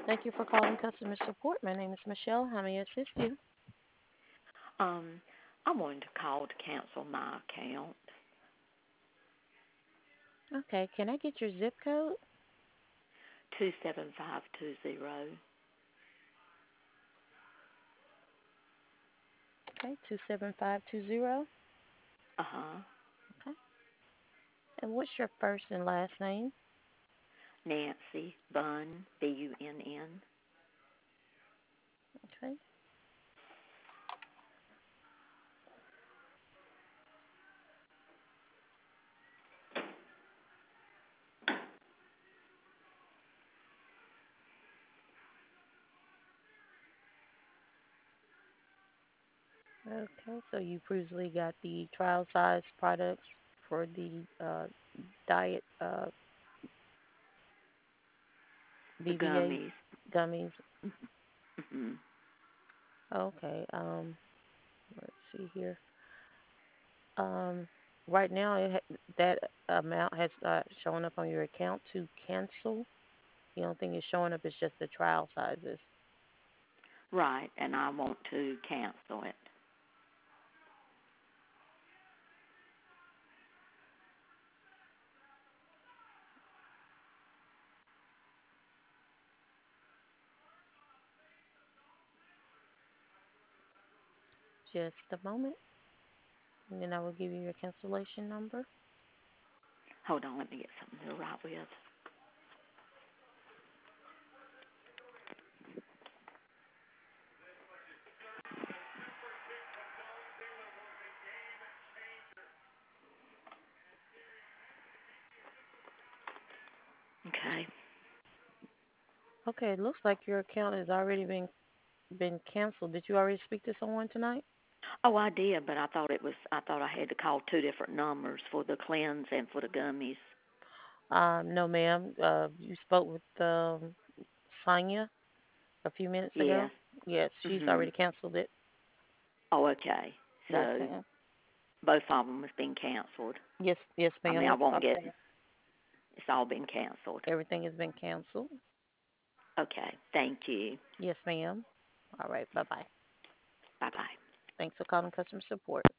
Thank you for calling customer support. My name is Michelle. How may I assist you? Um, I wanted to call to cancel my account. Okay, can I get your zip code? 27520. Okay, 27520. Uh-huh. Okay. And what's your first and last name? Nancy Bunn, Bunn. Okay. Okay, so you previously got the trial size products for the diet The BBA gummies. gummies. Hmm. Okay, let's see here. Um, right now that amount has shown up on your account to cancel. The only thing is showing up is just the trial sizes. Right, and I want to cancel it. Just a moment, and then I will give you your cancellation number. Hold on, let me get something to write with. Okay. Okay, it looks like your account has already been canceled. Did you already speak to someone tonight? Oh, I did, but I thought I had to call two different numbers for the cleanse and for the gummies. No, ma'am. You spoke with Sonia a few minutes ago. Yes. Yes, she's Mhm. already canceled it. Oh, okay. Yes, So ma'am. both of them has been canceled. Yes, yes, I ma'am. mean, I won't get. It's all been canceled. Everything has been canceled. Okay. Thank you. Yes, ma'am. All right. Bye bye. Bye bye. Thanks for calling customer support.